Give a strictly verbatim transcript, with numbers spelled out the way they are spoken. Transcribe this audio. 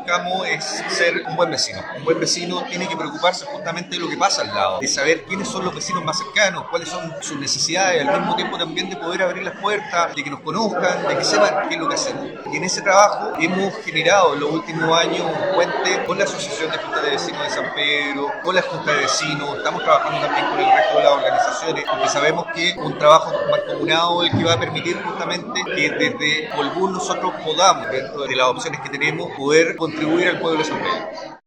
buscamos es ser un buen vecino. Un buen vecino tiene que preocuparse justamente de lo que pasa al lado, de saber quiénes son los vecinos más cercanos, cuáles son sus necesidades, al mismo tiempo también de poder abrir las puertas, de que nos conozcan, de que sepan qué es lo que hacemos. Y en ese trabajo hemos generado en los últimos años un puente con la Asociación de Juntas de Vecinos de San Pedro, con la Junta de Vecinos, estamos trabajando también con el resto de las organizaciones, porque sabemos que un trabajo mancomunado es el que va a permitir justamente que desde Colbún nosotros podamos, dentro de las opciones que tenemos, poder contribuir al pueblo de San Pedro.